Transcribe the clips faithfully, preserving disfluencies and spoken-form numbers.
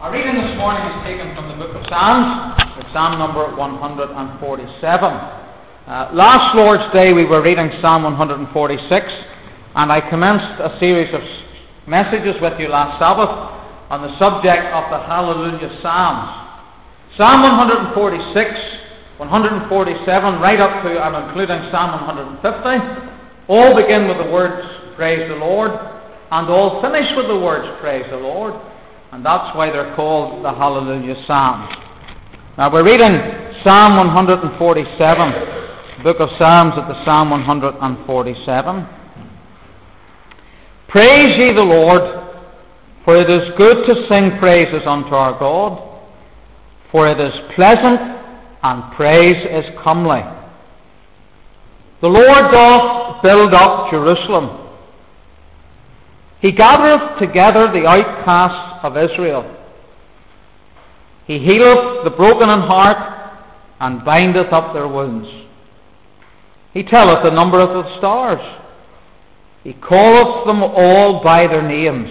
Our reading this morning is taken from the book of Psalms, with Psalm number one hundred forty-seven. Uh, last Lord's Day we were reading Psalm one hundred forty-six, and I commenced a series of messages with you last Sabbath on the subject of the Hallelujah Psalms. Psalm one hundred forty-six, one hundred forty-seven, right up to and including Psalm one hundred fifty, all begin with the words, Praise the Lord, and all finish with the words, Praise the Lord. And that's why they're called the Hallelujah Psalms. Now we're reading Psalm one hundred forty-seven, book of Psalms at the Psalm one hundred forty-seven. Praise ye the Lord, for it is good to sing praises unto our God, for it is pleasant, and praise is comely. The Lord doth build up Jerusalem. He gathereth together the outcasts of Israel. He healeth the broken in heart, and bindeth up their wounds. He telleth the number of the stars. He calleth them all by their names.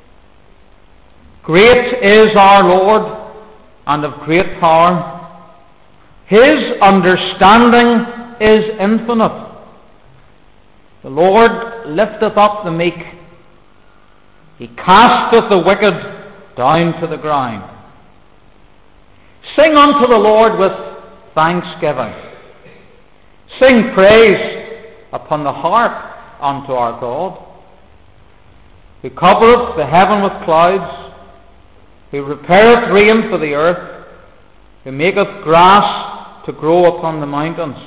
Great is our Lord, and of great power. His understanding is infinite. The Lord lifteth up the meek. He casteth the wicked down to the ground. Sing unto the Lord with thanksgiving. Sing praise upon the harp unto our God, who covereth the heaven with clouds, who repaireth rain for the earth, who maketh grass to grow upon the mountains.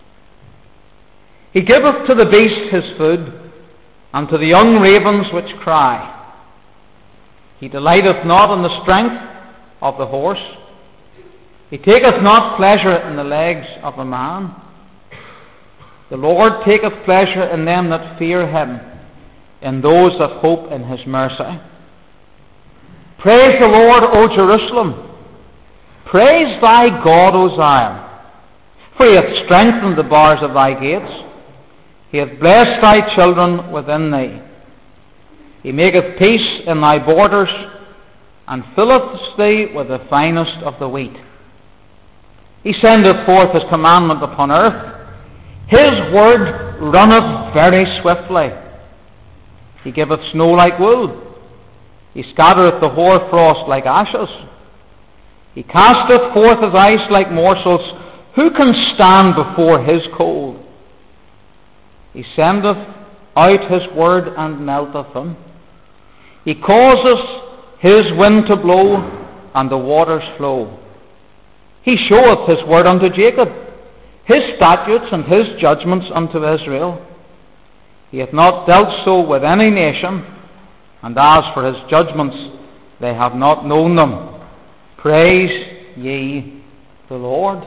He giveth to the beast his food, and to the young ravens which cry. He delighteth not in the strength of the horse. He taketh not pleasure in the legs of a man. The Lord taketh pleasure in them that fear him, in those that hope in his mercy. Praise the Lord, O Jerusalem. Praise thy God, O Zion. For he hath strengthened the bars of thy gates. He hath blessed thy children within thee. He maketh peace in thy borders, and filleth thee with the finest of the wheat. He sendeth forth his commandment upon earth. His word runneth very swiftly. He giveth snow like wool. He scattereth the hoar frost like ashes. He casteth forth his ice like morsels. Who can stand before his cold? He sendeth out his word and melteth them. He causeth his wind to blow, and the waters flow. He showeth his word unto Jacob, his statutes and his judgments unto Israel. He hath not dealt so with any nation, and as for his judgments, they have not known them. Praise ye the Lord.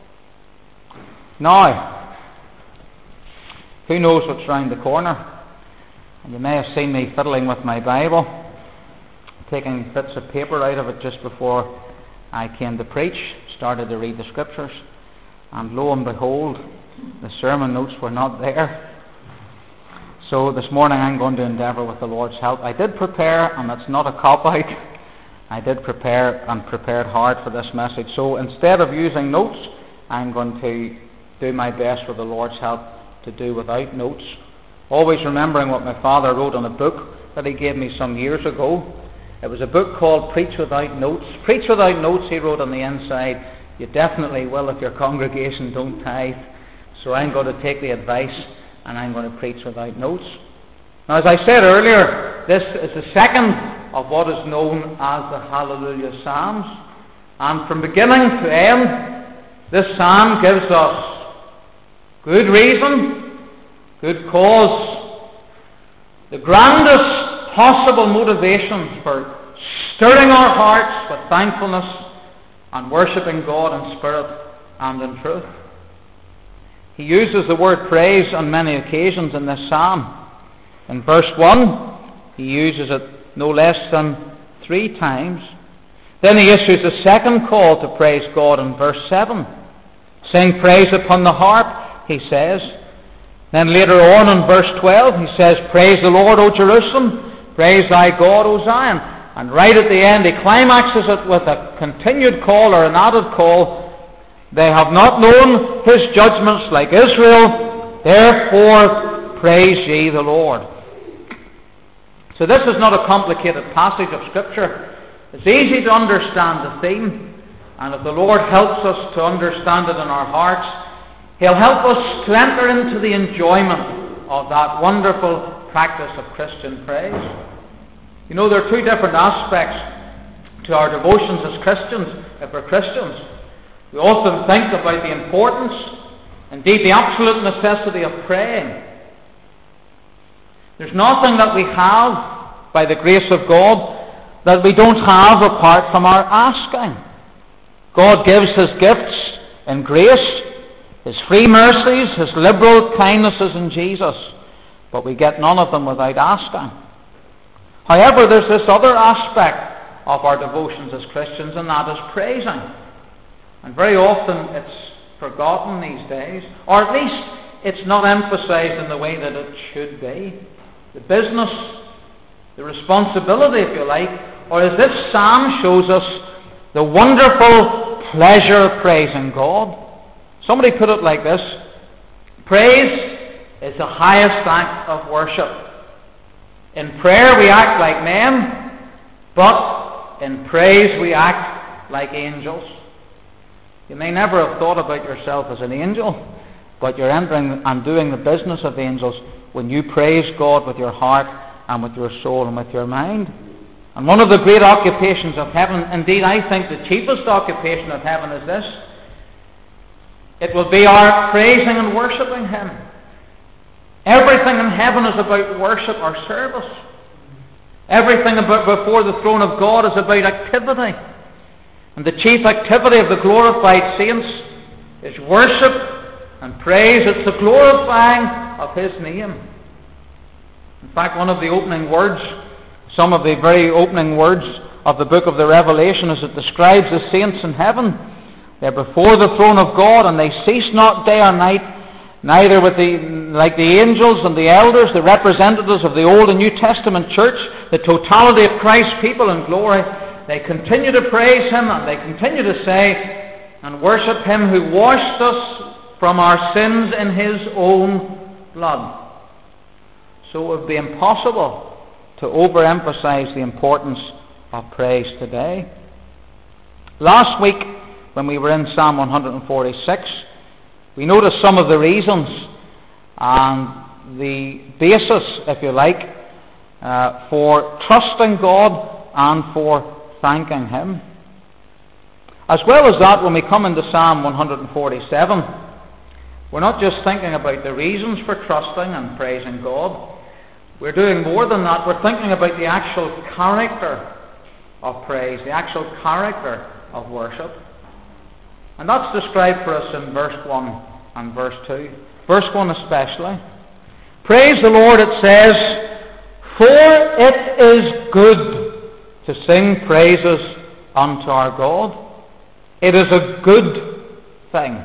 Now, who knows what's round the corner? And you may have seen me fiddling with my Bible, taking bits of paper out of it just before I came to preach, started to read the scriptures, and lo and behold, the sermon notes were not there. So this morning I'm going to endeavour with the Lord's help. I did prepare, and it's not a cop-out, I did prepare and prepared hard for this message. So instead of using notes, I'm going to do my best with the Lord's help to do without notes. Always remembering what my father wrote in a book that he gave me some years ago. It was a book called Preach Without Notes. Preach Without Notes, he wrote on the inside. You definitely will if your congregation don't tithe. So I'm going to take the advice, and I'm going to preach without notes. Now, as I said earlier, this is the second of what is known as the Hallelujah Psalms. And from beginning to end, this psalm gives us good reason, good cause, the grandest possible motivation for stirring our hearts with thankfulness and worshipping God in spirit and in truth. He uses the word praise on many occasions in this psalm. In verse one, he uses it no less than three times. Then he issues a second call to praise God in verse seven. Sing praise upon the harp, he says. Then later on in verse twelve, he says, Praise the Lord, O Jerusalem. Praise thy God, O Zion. And right at the end, he climaxes it with a continued call or an added call. They have not known his judgments like Israel, therefore praise ye the Lord. So this is not a complicated passage of Scripture. It's easy to understand the theme, and if the Lord helps us to understand it in our hearts, He'll help us to enter into the enjoyment of that wonderful practice of Christian praise. You know, there are two different aspects to our devotions as Christians, if we're Christians. We often think about the importance, indeed the absolute necessity of praying. There's nothing that we have by the grace of God that we don't have apart from our asking. God gives His gifts in grace, His free mercies, His liberal kindnesses in Jesus, but we get none of them without asking. However, there's this other aspect of our devotions as Christians, and that is praising. And very often it's forgotten these days, or at least it's not emphasized in the way that it should be. The business, the responsibility, if you like, or as this psalm shows us, the wonderful pleasure of praising God. Somebody put it like this: praise is the highest act of worship. In prayer we act like men, but in praise we act like angels. You may never have thought about yourself as an angel, but you're entering and doing the business of angels when you praise God with your heart and with your soul and with your mind. And one of the great occupations of heaven, indeed I think the chiefest occupation of heaven, is this: it will be our praising and worshipping Him. Everything in heaven is about worship or service. Everything about before the throne of God is about activity. And the chief activity of the glorified saints is worship and praise. It's the glorifying of His name. In fact, one of the opening words, some of the very opening words of the book of the Revelation, as it describes the saints in heaven, they're before the throne of God, and they cease not day or night, neither with the like the angels and the elders, the representatives of the Old and New Testament church, the totality of Christ's people in glory. They continue to praise Him, and they continue to say and worship Him who washed us from our sins in His own blood. So it would be impossible to overemphasize the importance of praise today. Last week, when we were in Psalm one forty-six, we noticed some of the reasons and the basis, if you like, uh, for trusting God and for thanking Him. As well as that, when we come into Psalm one forty-seven, we're not just thinking about the reasons for trusting and praising God. We're doing more than that. We're thinking about the actual character of praise, the actual character of worship. And that's described for us in verse one and verse two. Verse one especially. Praise the Lord, it says, for it is good to sing praises unto our God. It is a good thing.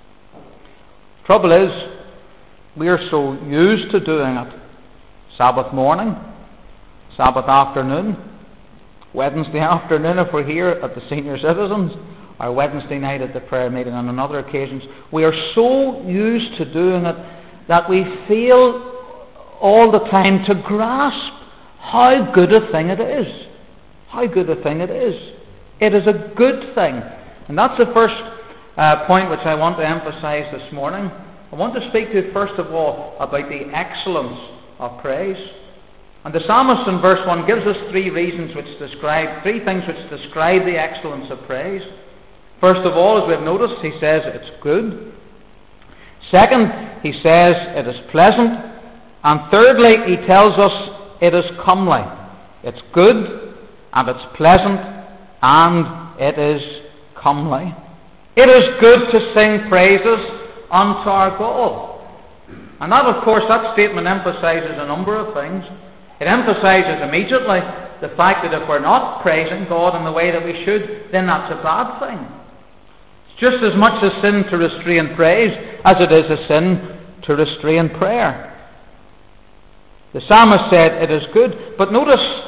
Trouble is, we are so used to doing it. Sabbath morning, Sabbath afternoon, Wednesday afternoon if we're here at the senior citizens, or Wednesday night at the prayer meeting and on other occasions. We are so used to doing it that we fail all the time to grasp how good a thing it is. How good a thing it is. It is a good thing. And that's the first uh, point which I want to emphasize this morning. I want to speak to you first of all about the excellence of praise. And the psalmist in verse one gives us three reasons which describe, three things which describe the excellence of praise. First of all, as we've noticed, he says it's good. Second, he says it is pleasant. And thirdly, he tells us it is comely. It's good, and it's pleasant, and it is comely. It is good to sing praises unto our God. And that, of course, that statement emphasizes a number of things. It emphasizes immediately the fact that if we're not praising God in the way that we should, then that's a bad thing. It's just as much a sin to restrain praise as it is a sin to restrain prayer. The psalmist said it is good, but notice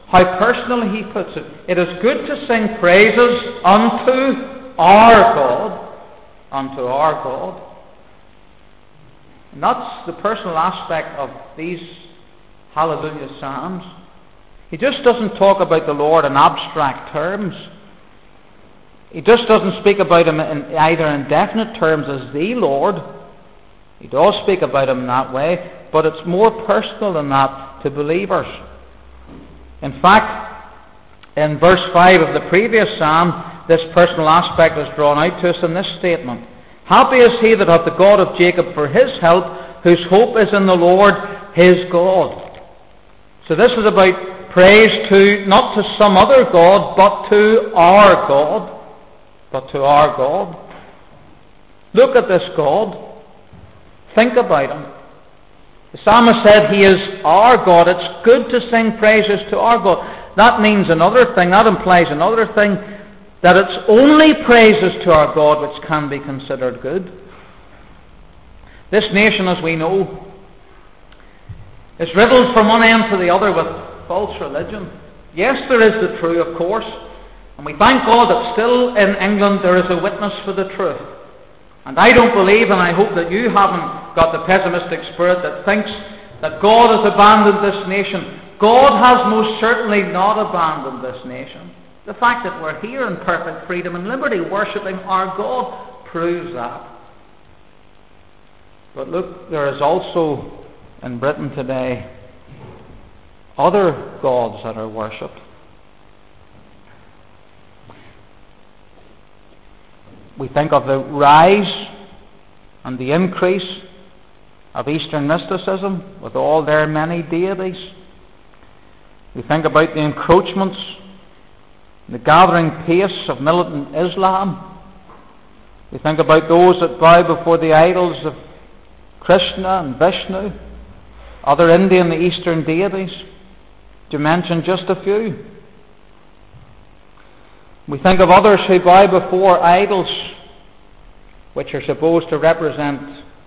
how personal he puts it. It is good to sing praises unto our God, unto our God. And that's the personal aspect of these Hallelujah Psalms. He just doesn't talk about the Lord in abstract terms. He just doesn't speak about him in either in definite terms as the Lord. He does speak about him in that way, but it's more personal than that to believers. In fact, in verse five of the previous psalm, this personal aspect is drawn out to us in this statement. Happy is he that hath the God of Jacob for his help, whose hope is in the Lord his God. So this is about praise to, not to some other God, but to our God. But to our God. Look at this God. Think about him. The psalmist said he is our God. It's good to sing praises to our God. That means another thing, that implies another thing, that it's only praises to our God which can be considered good. This nation, as we know, is riddled from one end to the other with false religion. Yes, there is the true, of course, and we thank God that still in England there is a witness for the truth. And I don't believe, and I hope that you haven't got the pessimistic spirit that thinks that God has abandoned this nation. God has most certainly not abandoned this nation. The fact that we're here in perfect freedom and liberty, worshipping our God, proves that. But look, there is also in Britain today other gods that are worshipped. We think of the rise and the increase of Eastern mysticism with all their many deities. We think about the encroachments, the gathering pace of militant Islam. We think about those that bow before the idols of Krishna and Vishnu, other Indian and Eastern deities, to mention just a few. We think of others who bow before idols which are supposed to represent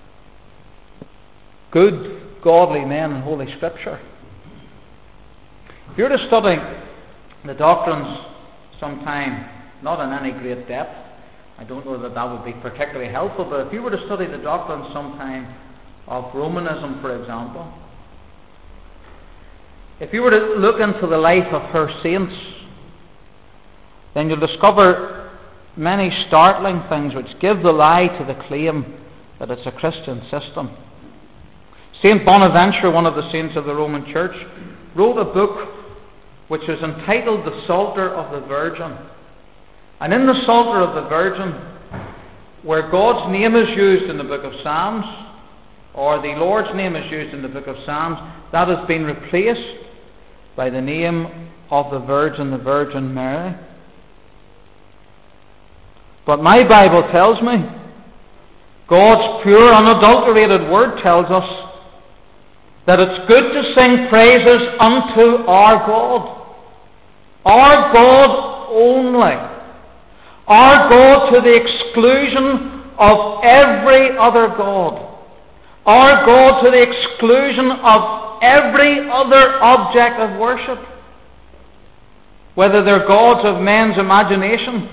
good, godly men in Holy Scripture. If you were to study the doctrines sometime, not in any great depth, I don't know that that would be particularly helpful, but if you were to study the doctrines sometime of Romanism, for example, if you were to look into the life of her saints, then you'll discover many startling things which give the lie to the claim that it's a Christian system. Saint Bonaventure, one of the saints of the Roman Church, wrote a book which is entitled The Psalter of the Virgin. And in the Psalter of the Virgin, where God's name is used in the book of Psalms, or the Lord's name is used in the book of Psalms, that has been replaced by the name of the Virgin, the Virgin Mary. But my Bible tells me, God's pure, unadulterated word tells us, that it's good to sing praises unto our God. Our God only. Our God to the exclusion of every other God. Our God to the exclusion of every other object of worship. Whether they're gods of men's imagination,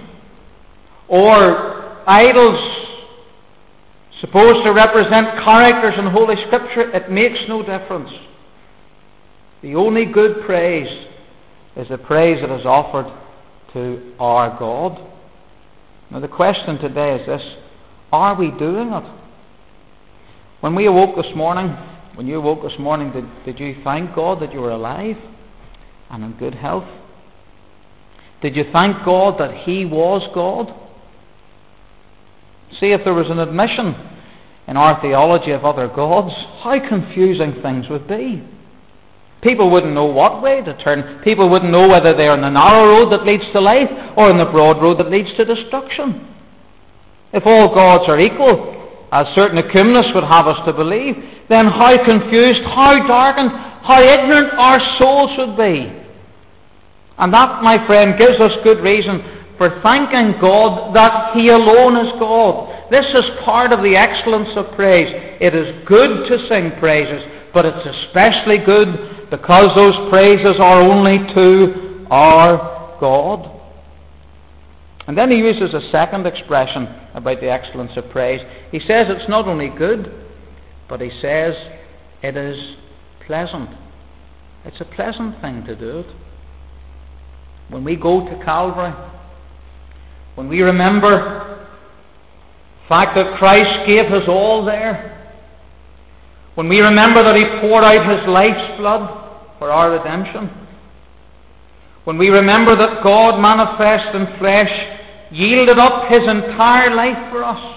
or idols supposed to represent characters in Holy Scripture, it makes no difference. The only good praise is the praise that is offered to our God. Now the question today is this: are we doing it? When we awoke this morning, when you awoke this morning, did, did you thank God that you were alive and in good health? Did you thank God that He was God? See, if there was an admission in our theology of other gods, how confusing things would be. People wouldn't know what way to turn. People wouldn't know whether they're on the narrow road that leads to life or on the broad road that leads to destruction. If all gods are equal, as certain ecumenists would have us to believe, then how confused, how darkened, how ignorant our souls would be. And that, my friend, gives us good reason for thanking God that He alone is God. This is part of the excellence of praise. It is good to sing praises, but it's especially good because those praises are only to our God. And then he uses a second expression about the excellence of praise. He says it's not only good, but he says it is pleasant. It's a pleasant thing to do it. When we go to Calvary, when we remember the fact that Christ gave his all there, when we remember that he poured out his life's blood for our redemption, when we remember that God manifest in flesh yielded up his entire life for us,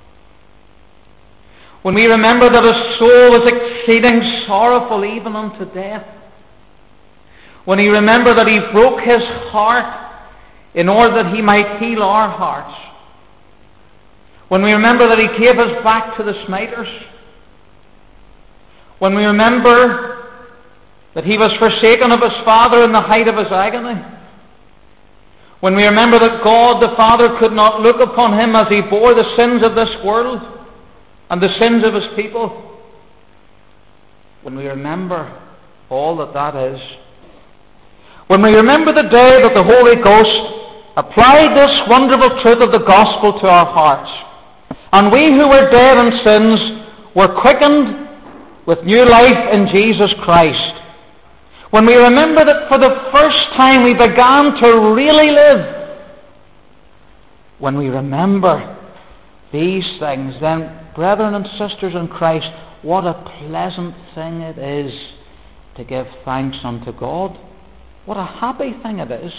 when we remember that his soul was exceeding sorrowful even unto death, when we remember that he broke his heart in order that he might heal our hearts, when we remember that he gave us back to the smiters, when we remember that he was forsaken of his Father in the height of his agony, when we remember that God the Father could not look upon him as he bore the sins of this world and the sins of his people, when we remember all that that is, when we remember the day that the Holy Ghost applied this wonderful truth of the gospel to our hearts, and we who were dead in sins were quickened with new life in Jesus Christ, when we remember that for the first time we began to really live, when we remember these things, then, brethren and sisters in Christ, what a pleasant thing it is to give thanks unto God. What a happy thing it is.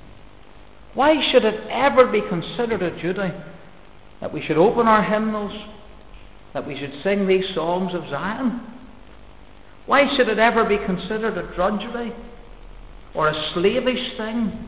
Why should it ever be considered a duty that we should open our hymnals, that we should sing these songs of Zion? Why should it ever be considered a drudgery or a slavish thing?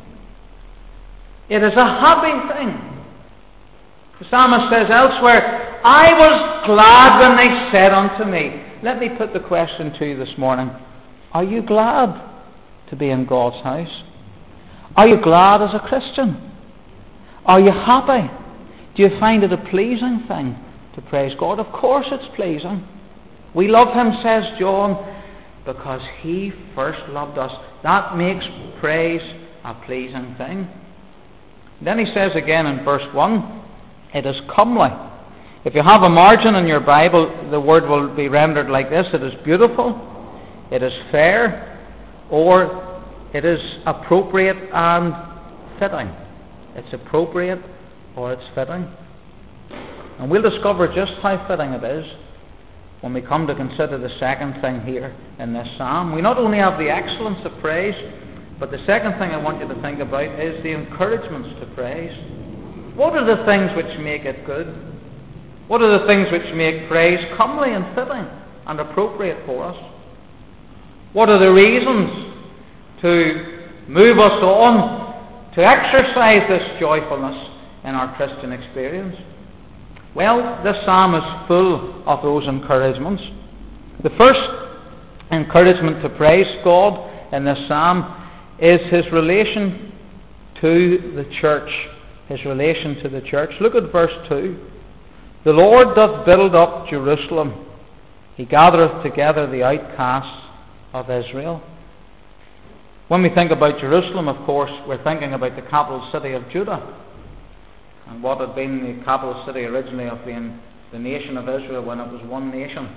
It is a happy thing. The psalmist says elsewhere, I was glad when they said unto me. Let me put the question to you this morning. Are you glad to be in God's house? Are you glad as a Christian? Are you happy? Do you find it a pleasing thing to praise God? Of course it's pleasing. We love him, says John, because he first loved us. That makes praise a pleasing thing. Then he says again in verse one, it is comely. If you have a margin in your Bible, the word will be rendered like this: it is beautiful, it is fair, or it is appropriate and fitting. It's appropriate or it's fitting. And we'll discover just how fitting it is when we come to consider the second thing here in this psalm. We not only have the excellence of praise, but the second thing I want you to think about is the encouragements to praise. What are the things which make it good? What are the things which make praise comely and fitting and appropriate for us? What are the reasons to move us on to exercise this joyfulness in our Christian experience? Well, this psalm is full of those encouragements. The first encouragement to praise God in this psalm is his relation to the church. His relation to the church. Look at verse two. The Lord doth build up Jerusalem. He gathereth together the outcasts of Israel. When we think about Jerusalem, of course, we're thinking about the capital city of Judah, and what had been the capital city originally of the, the nation of Israel when it was one nation.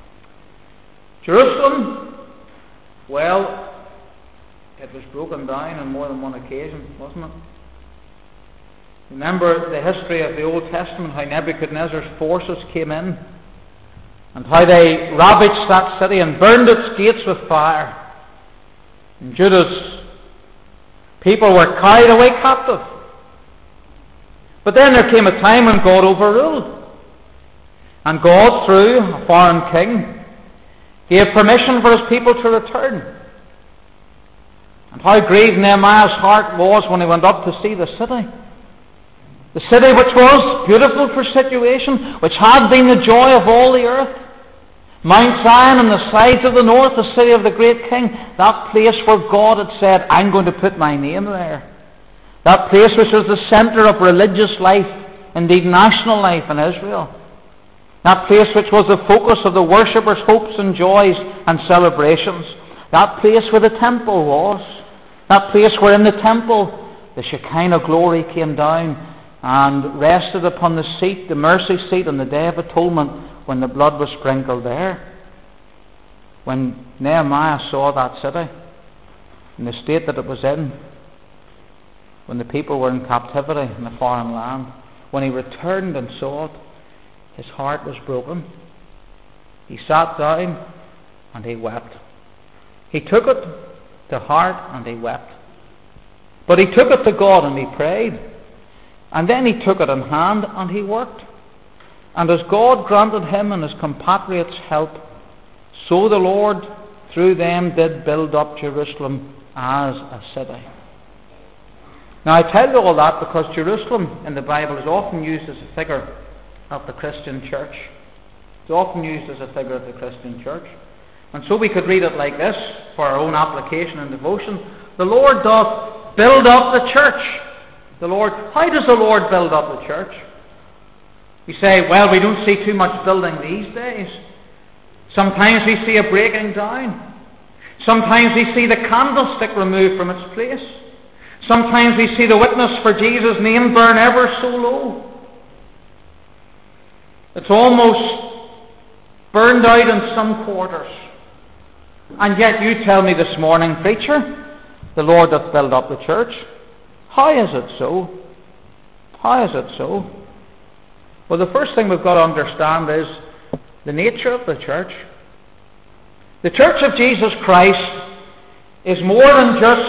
Jerusalem, well, it was broken down on more than one occasion, wasn't it? Remember the history of the Old Testament, how Nebuchadnezzar's forces came in, and how they ravaged that city and burned its gates with fire. And Judah's people were carried away captive. But then there came a time when God overruled. And God, through a foreign king, gave permission for his people to return. And how grieved Nehemiah's heart was when he went up to see the city. The city which was beautiful for situation, which had been the joy of all the earth. Mount Zion on the sides of the north, the city of the great king, that place where God had said, I'm going to put my name there. That place which was the centre of religious life, indeed national life in Israel. That place which was the focus of the worshippers' hopes and joys and celebrations. That place where the temple was, that place where in the temple the Shekinah glory came down and rested upon the seat, the mercy seat on the Day of Atonement, when the blood was sprinkled there. When Nehemiah saw that city, in the state that it was in, when the people were in captivity in a foreign land, when he returned and saw it, his heart was broken. He sat down and he wept. He took it to heart and he wept. But he took it to God and he prayed. And then he took it in hand and he worked. And as God granted him and his compatriots help, so the Lord through them did build up Jerusalem as a city. Now I tell you all that because Jerusalem in the Bible is often used as a figure of the Christian church. It's often used as a figure of the Christian church. And so we could read it like this for our own application and devotion. The Lord doth build up the church. The Lord, how does the Lord build up the church? We say, well, we don't see too much building these days. Sometimes we see a breaking down. Sometimes we see the candlestick removed from its place. Sometimes we see the witness for Jesus' name burn ever so low. It's almost burned out in some quarters. And yet you tell me this morning, preacher, the Lord doth build up the church. How is it so? How is it so? Well, the first thing we've got to understand is the nature of the church. The church of Jesus Christ is more than just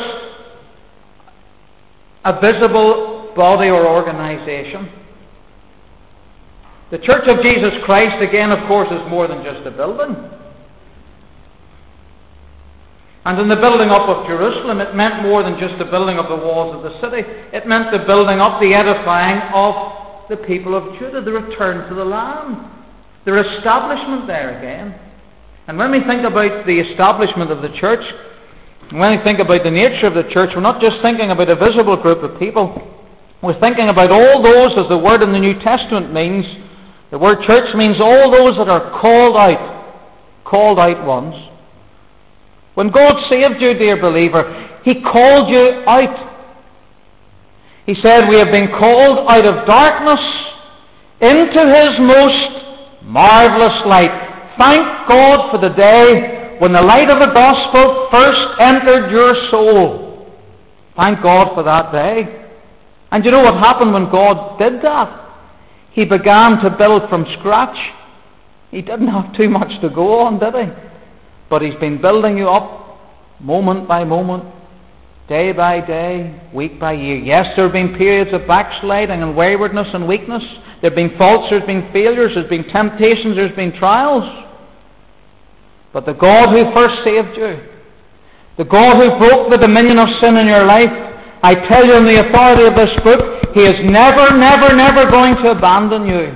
a visible body or organization. The church of Jesus Christ, again, of course, is more than just a building. And in the building up of Jerusalem, it meant more than just the building of the walls of the city. It meant the building up, the edifying of the people of Judah, the return to the land, their establishment there again. And when we think about the establishment of the church, when we think about the nature of the church, we're not just thinking about a visible group of people. We're thinking about all those, as the word in the New Testament means. The word church means all those that are called out, called out ones. When God saved you, dear believer, He called you out. He said, we have been called out of darkness into His most marvelous light. Thank God for the day when the light of the gospel first entered your soul. Thank God for that day. And you know what happened when God did that? He began to build from scratch. He didn't have too much to go on, did He? But He's been building you up moment by moment, day by day, week by year. Yes, there have been periods of backsliding and waywardness and weakness. There have been faults, there have been failures, there have been temptations, there have been trials. But the God who first saved you, the God who broke the dominion of sin in your life, I tell you in the authority of this book, He is never, never, never going to abandon you.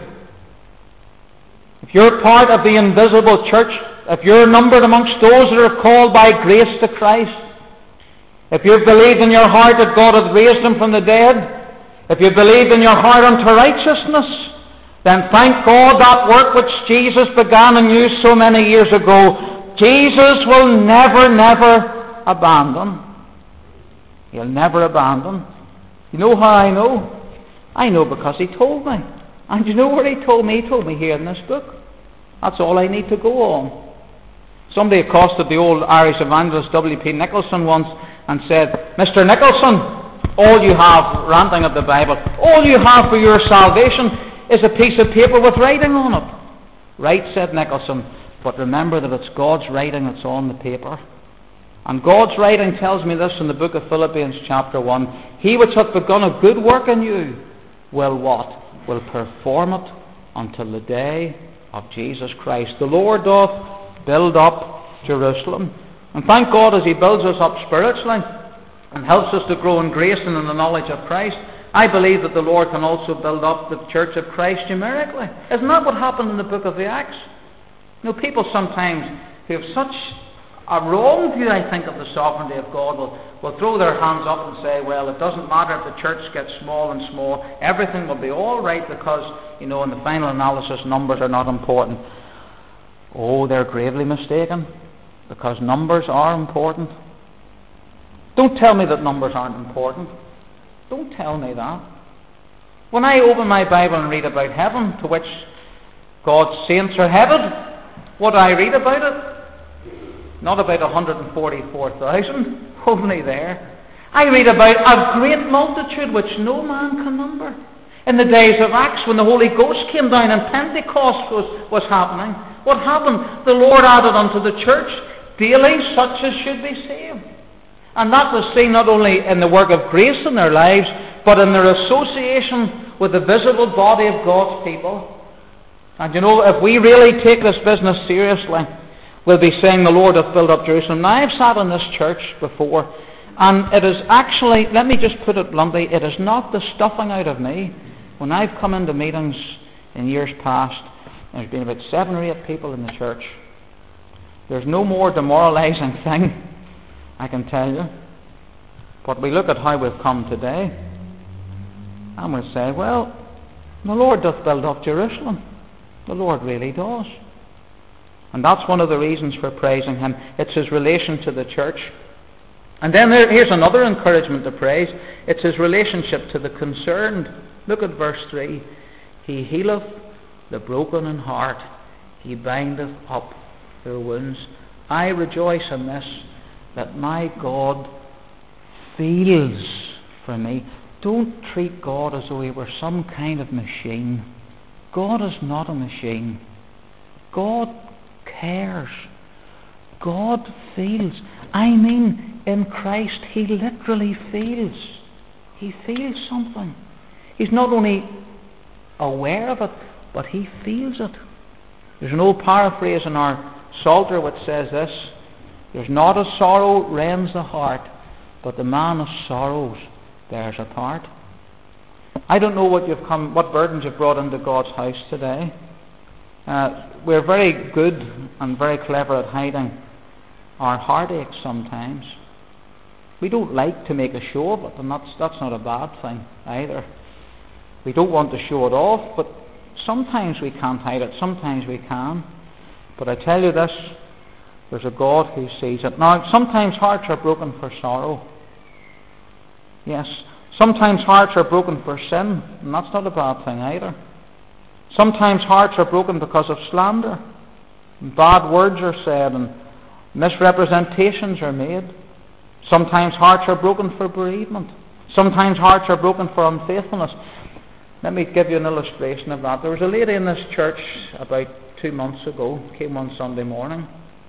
If you're part of the invisible church, if you're numbered amongst those that are called by grace to Christ, if you've believed in your heart that God hath raised Him from the dead, if you believed in your heart unto righteousness, then thank God that work which Jesus began in you so many years ago, Jesus will never, never abandon. He'll never abandon. You know how I know? I know because He told me. And you know where He told me? He told me here in this book. That's all I need to go on. Somebody accosted the old Irish evangelist W P Nicholson once and said, Mister Nicholson, all you have, ranting of the Bible, all you have for your salvation is a piece of paper with writing on it. Right, said Nicholson, but remember that it's God's writing that's on the paper. And God's writing tells me this in the book of Philippians chapter one. He which hath begun a good work in you will what? Will perform it until the day of Jesus Christ. The Lord doth build up Jerusalem. And thank God as He builds us up spiritually and helps us to grow in grace and in the knowledge of Christ, I believe that the Lord can also build up the church of Christ numerically. Isn't that what happened in the book of the Acts? You know, people sometimes who have such a wrong view, I think, of the sovereignty of God will, will throw their hands up and say, well, it doesn't matter if the church gets small and small, everything will be all right because, you know, in the final analysis, numbers are not important. Oh, they're gravely mistaken. because numbers are important. Don't tell me that numbers aren't important. Don't tell me that. When I open my Bible and read about heaven, to which God's saints are headed, what do I read about it? Not about one hundred forty-four thousand, only there. I read about a great multitude which no man can number. In the days of Acts, when the Holy Ghost came down and Pentecost was, was happening, what happened? The Lord added unto the church daily such as should be saved. And that was seen not only in the work of grace in their lives, but in their association with the visible body of God's people. And you know, if we really take this business seriously, we'll be saying the Lord hath built up Jerusalem. Now, I've sat in this church before, and it is actually, let me just put it bluntly, it is not the stuffing out of me. When I've come into meetings in years past, there's been about seven or eight people in the church. There's no more demoralizing thing, I can tell you. But we look at how we've come today, and we say, well, the Lord doth build up Jerusalem. The Lord really does. And that's one of the reasons for praising Him. It's His relation to the church. And then there, here's another encouragement to praise. It's His relationship to the concerned. Look at verse three. He healeth the broken in heart. He bindeth up their wounds. I rejoice in this, that my God feels for me. Don't treat God as though He were some kind of machine. God is not a machine. God cares. God feels. I mean, in Christ, He literally feels. He feels something. He's not only aware of it, but He feels it. There's an old paraphrase in our Psalter which says this: there's not a sorrow rends the heart, but the man of sorrows bears a part. I don't know what you've come, what burdens you've brought into God's house today. Uh, we're very good and very clever at hiding our heartaches sometimes. We don't like to make a show of it, and that's that's not a bad thing either. We don't want to show it off, but sometimes we can't hide it, sometimes we can. But I tell you this, there's a God who sees it. Now, sometimes hearts are broken for sorrow. Yes, sometimes hearts are broken for sin, and that's not a bad thing either. Sometimes hearts are broken because of slander. Bad words are said and misrepresentations are made. Sometimes hearts are broken for bereavement. Sometimes hearts are broken for unfaithfulness. Let me give you an illustration of that. There was a lady in this church about two months ago, came one Sunday morning,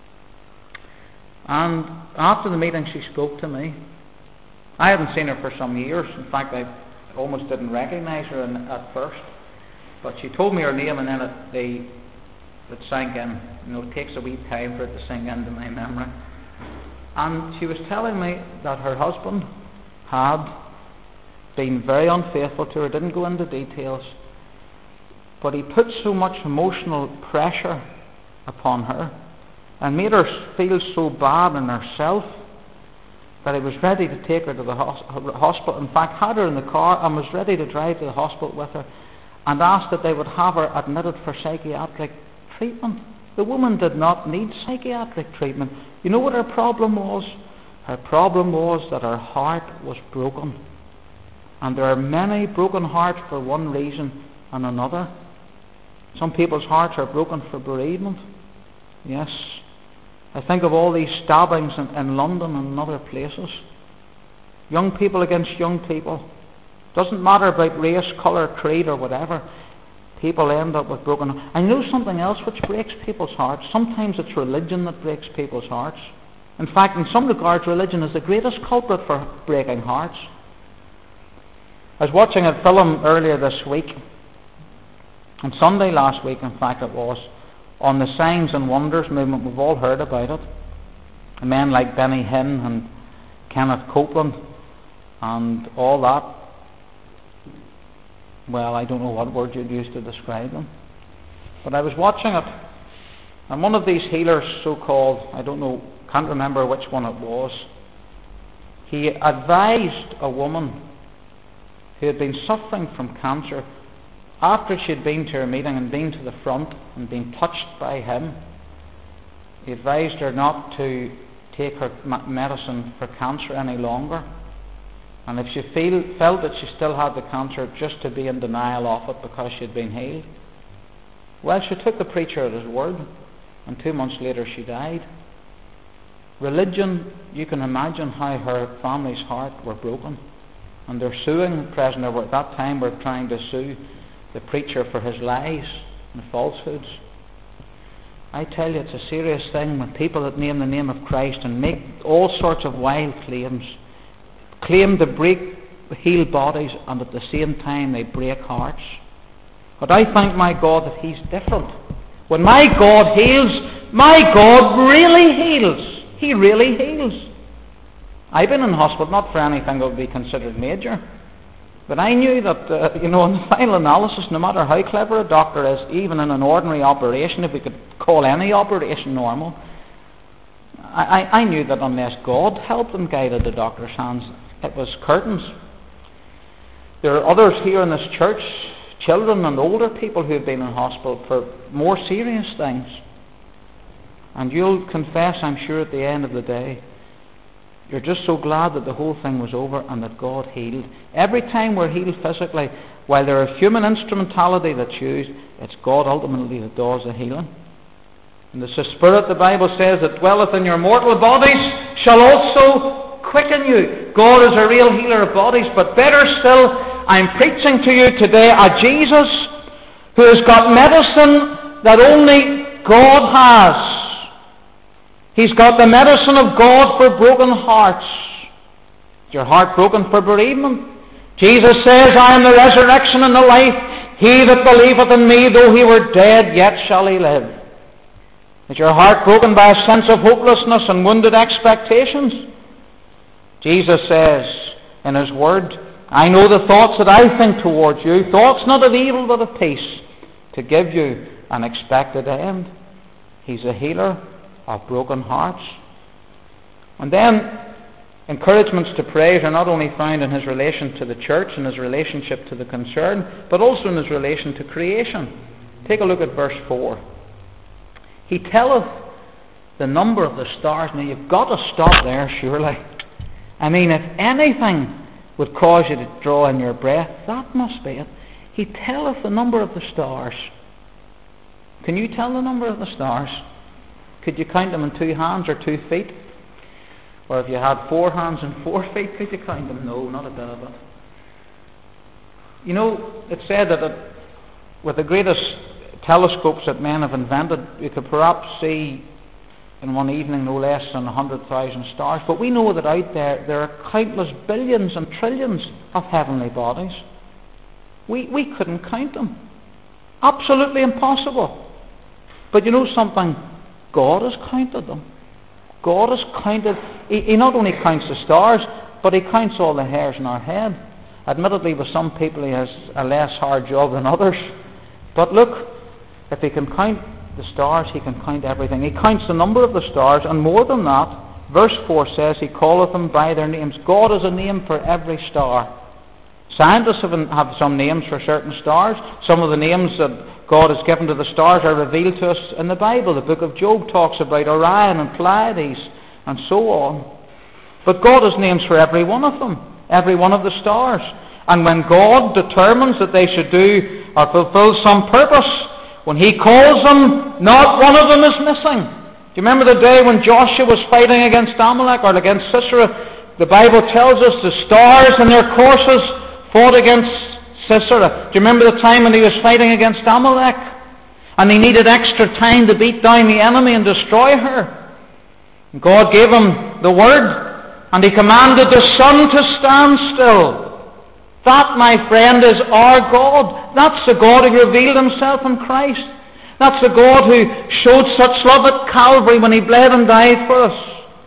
and after the meeting she spoke to me. I hadn't seen her for some years. In fact, I almost didn't recognise her in, at first. But she told me her name, and then it, they, it sank in. You know, it takes a wee time for it to sink into my memory. And she was telling me that her husband had been very unfaithful to her. Didn't go into details, but he put so much emotional pressure upon her and made her feel so bad in herself that he was ready to take her to the hospital. In fact, had her in the car and was ready to drive to the hospital with her, and asked that they would have her admitted for psychiatric treatment. The woman did not need psychiatric treatment. You know what her problem was? Her problem was that her heart was broken. And there are many broken hearts for one reason and another. Some people's hearts are broken for bereavement. Yes. I think of all these stabbings in, in London and other places. Young people against young people. Doesn't matter about race, colour, creed or whatever. People end up with broken hearts. I know something else which breaks people's hearts. Sometimes it's religion that breaks people's hearts. In fact, in some regards, religion is the greatest culprit for breaking hearts. I was watching a film earlier this week, on Sunday last week in fact it was, on the Signs and Wonders movement. We've all heard about it. Men like Benny Hinn and Kenneth Copeland and all that. Well, I don't know what word you'd use to describe them. But I was watching it, and one of these healers, so-called, I don't know, can't remember which one it was, he advised a woman who had been suffering from cancer, after she had been to her meeting and been to the front and been touched by him, He advised her not to take her medicine for cancer any longer. And if she feel, felt that she still had the cancer, just to be in denial of it because she had been healed. Well, she took the preacher at his word, and two months later she died. Religion, you can imagine how her family's heart were broken. And they're suing the president. At that time were trying to sue the preacher for his lies and falsehoods. I tell you, it's a serious thing when people that name the name of Christ and make all sorts of wild claims, claim to break, heal bodies, and at the same time they break hearts. But I thank my God that He's different. When my God heals, my God really heals. He really heals. I've been in hospital, not for anything that would be considered major. But I knew that, uh, you know, in the final analysis, no matter how clever a doctor is, even in an ordinary operation, if we could call any operation normal, I, I, I knew that unless God helped and guided the doctor's hands, it was curtains. There are others here in this church, children and older people who have been in hospital for more serious things. And you'll confess, I'm sure, at the end of the day, you're just so glad that the whole thing was over and that God healed. Every time we're healed physically, while there is human instrumentality that's used, it's God ultimately that does the healing. And it's the Spirit, the Bible says, that dwelleth in your mortal bodies shall also quicken you. God is a real healer of bodies, but better still, I'm preaching to you today a Jesus who has got medicine that only God has. He's got the medicine of God for broken hearts. Is your heart broken for bereavement? Jesus says, I am the resurrection and the life. He that believeth in me, though he were dead, yet shall he live. Is your heart broken by a sense of hopelessness and wounded expectations? Jesus says in His Word, I know the thoughts that I think towards you, thoughts not of evil but of peace, to give you an expected end. He's a healer of broken hearts. And then encouragements to praise are not only found in His relation to the church and His relationship to the concern, but also in His relation to creation. Take a look at verse four. He telleth the number of the stars. Now you've got to stop there, surely. I mean, if anything would cause you to draw in your breath, that must be it. He telleth the number of the stars. Can you tell the number of the stars? Could you count them in two hands or two feet? Or if you had four hands and four feet, could you count them? No, not a bit of it. You know, it's said that it, with the greatest telescopes that men have invented, you could perhaps see in one evening no less than a hundred thousand stars. But we know that out there, there are countless billions and trillions of heavenly bodies. We, we couldn't count them. Absolutely impossible. But you know something? God has counted them. God has counted. He, he not only counts the stars, but He counts all the hairs in our head. Admittedly, with some people He has a less hard job than others. But look, if He can count the stars, He can count everything. He counts the number of the stars, and more than that, verse four says, He calleth them by their names. God has a name for every star. Scientists have, have some names for certain stars. Some of the names that God has given to the stars are revealed to us in the Bible. The book of Job talks about Orion and Pleiades and so on. But God has names for every one of them, every one of the stars. And when God determines that they should do or fulfill some purpose, when He calls them, not one of them is missing. Do you remember the day when Joshua was fighting against Amalek or against Sisera? The Bible tells us the stars in their courses fought against Sisera. Do you remember the time when he was fighting against Amalek? And he needed extra time to beat down the enemy and destroy her. And God gave him the word, and He commanded the sun to stand still. That, my friend, is our God. That's the God who revealed Himself in Christ. That's the God who showed such love at Calvary when He bled and died for us.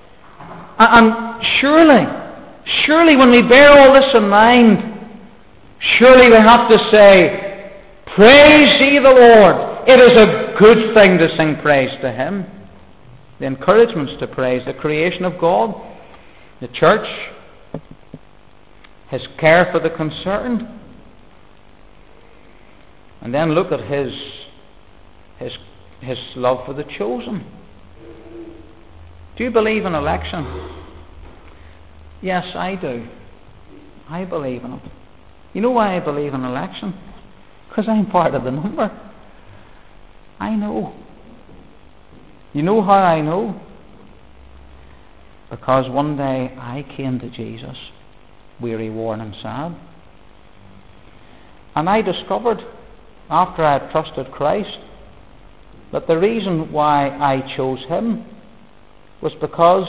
And surely, surely when we bear all this in mind, surely we have to say, praise ye the Lord. It is a good thing to sing praise to Him. The encouragements to praise, the creation of God, the church, His care for the concerned. And then look at His, His, His love for the chosen. Do you believe in election? Yes, I do. I believe in it. You know why I believe in election? Because I'm part of the number. I know. You know how I know? Because one day I came to Jesus, weary, worn and sad. And I discovered, after I had trusted Christ, that the reason why I chose Him was because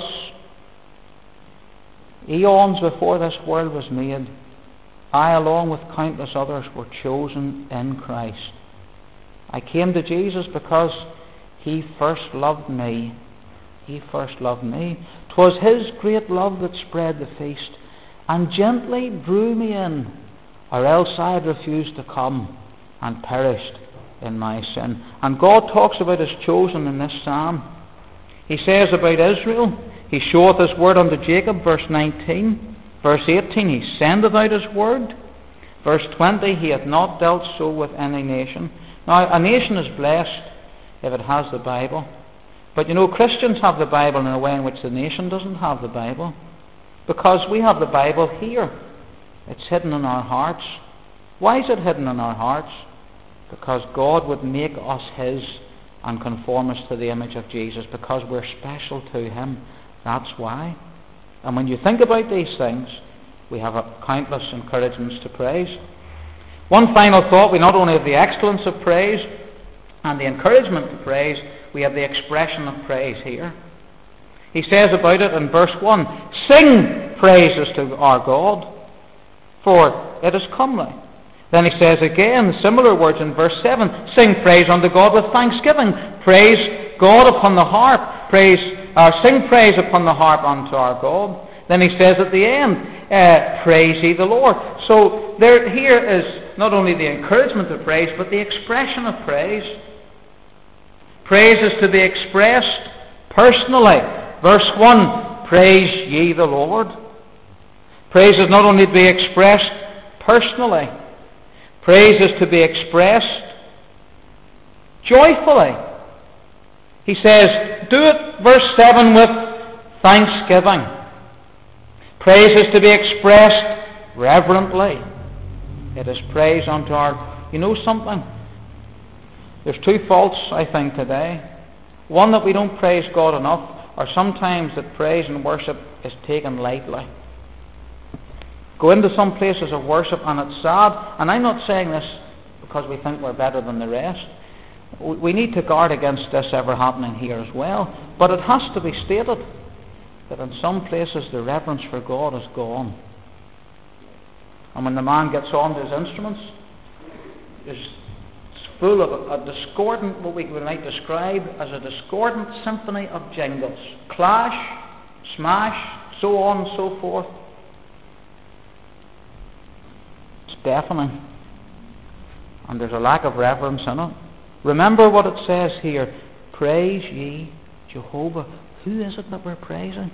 eons before this world was made, I, along with countless others, were chosen in Christ. I came to Jesus because He first loved me. He first loved me. 'Twas His great love that spread the feast and gently drew me in, or else I had refused to come and perished in my sin. And God talks about His chosen in this psalm. He says about Israel, He showeth His word unto Jacob, verse nineteen. Verse eighteen, He sendeth out His word. Verse twenty, He hath not dealt so with any nation. Now, a nation is blessed if it has the Bible. But you know, Christians have the Bible in a way in which the nation doesn't have the Bible. Because we have the Bible here. It's hidden in our hearts. Why is it hidden in our hearts? Because God would make us His and conform us to the image of Jesus, because we're special to Him. That's why. And when you think about these things, we have a countless encouragements to praise. One final thought: we not only have the excellence of praise and the encouragement to praise, we have the expression of praise here. He says about it in verse one, sing praises to our God, for it is comely. Then he says again similar words in verse seven, sing praise unto God with thanksgiving. Praise God upon the harp. Praise, uh, sing praise upon the harp unto our God. Then he says at the end, uh, praise ye the Lord. So there, here is not only the encouragement of praise, but the expression of praise. Praise is to be expressed personally. Verse one, praise ye the Lord. Praise is not only to be expressed personally, praise is to be expressed joyfully. He says, do it, verse seven, with thanksgiving. Praise is to be expressed reverently. It is praise unto our... You know something? There's two faults, I think, today. One, that we don't praise God enough, or sometimes that praise and worship is taken lightly. Go into some places of worship and it's sad, and I'm not saying this because we think we're better than the rest. We need to guard against this ever happening here as well. But it has to be stated that in some places the reverence for God is gone. And when the man gets on to his instruments, it's full of a, a discordant, what we might describe as a discordant symphony of jingles. Clash, smash, so on and so forth. It's deafening. And there's a lack of reverence in it. Remember what it says here. Praise ye Jehovah. Who is it that we're praising?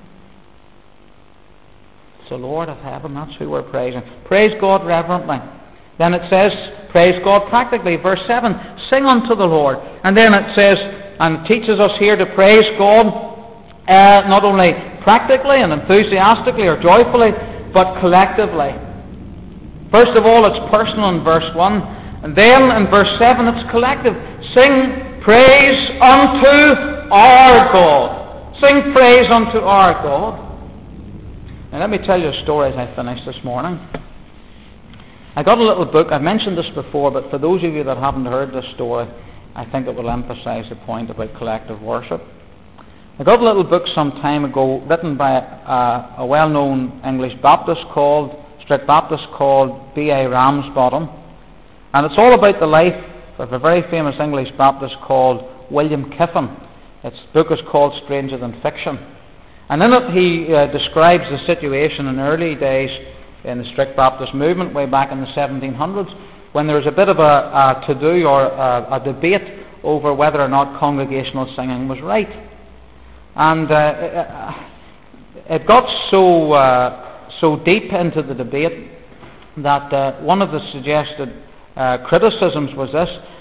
It's the Lord of heaven. That's who we're praising. Praise God reverently. Then it says, praise God practically. Verse seven, sing unto the Lord. And then it says, and teaches us here to praise God uh, not only practically and enthusiastically or joyfully, but collectively. First of all, it's personal in verse one. And then in verse seven, it's collective. Sing praise unto our God. Sing praise unto our God. Now let me tell you a story as I finish this morning. I got a little book. I've mentioned this before, but for those of you that haven't heard this story, I think it will emphasize the point about collective worship. I got a little book some time ago written by a, a well-known English Baptist called, strict Baptist called B A Ramsbottom. And it's all about the life of a very famous English Baptist called William Kiffin. Its book is called Stranger Than Fiction. And in it he uh, describes the situation in early days in the strict Baptist movement way back in the seventeen hundreds, when there was a bit of a, a to-do or a, a debate over whether or not congregational singing was right. And uh, it got so uh, so deep into the debate that uh, one of the suggested uh, criticisms was this,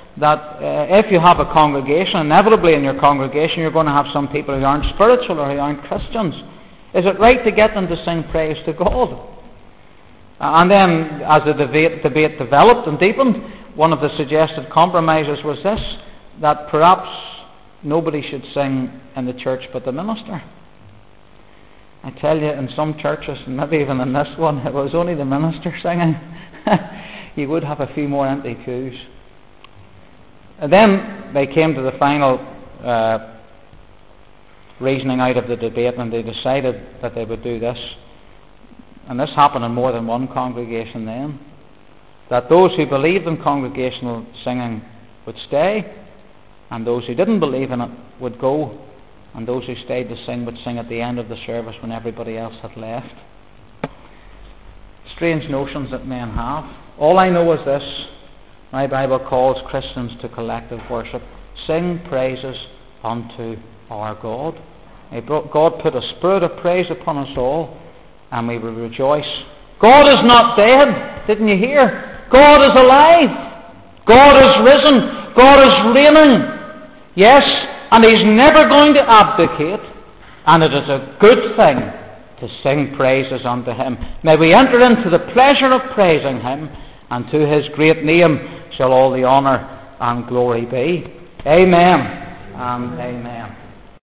that uh, if you have a congregation, inevitably in your congregation you're going to have some people who aren't spiritual or who aren't Christians. Is it right to get them to sing praise to God? Uh, and then, as the debate, debate developed and deepened, one of the suggested compromises was this, that perhaps nobody should sing in the church but the minister. I tell you, in some churches, and maybe even in this one, if it was only the minister singing, you would have a few more empty pews. And then they came to the final uh, reasoning out of the debate, and they decided that they would do this. And this happened in more than one congregation then, that those who believed in congregational singing would stay, and those who didn't believe in it would go, and those who stayed to sing would sing at the end of the service when everybody else had left. Strange notions that men have. All I know is this: my Bible calls Christians to collective worship. Sing praises unto our God. May God put a spirit of praise upon us all, and we will rejoice. God is not dead. Didn't you hear? God is alive. God is risen. God is reigning. Yes, and He's never going to abdicate, and it is a good thing to sing praises unto Him. May we enter into the pleasure of praising Him, and to His great name shall all the honour and glory be. Amen and amen.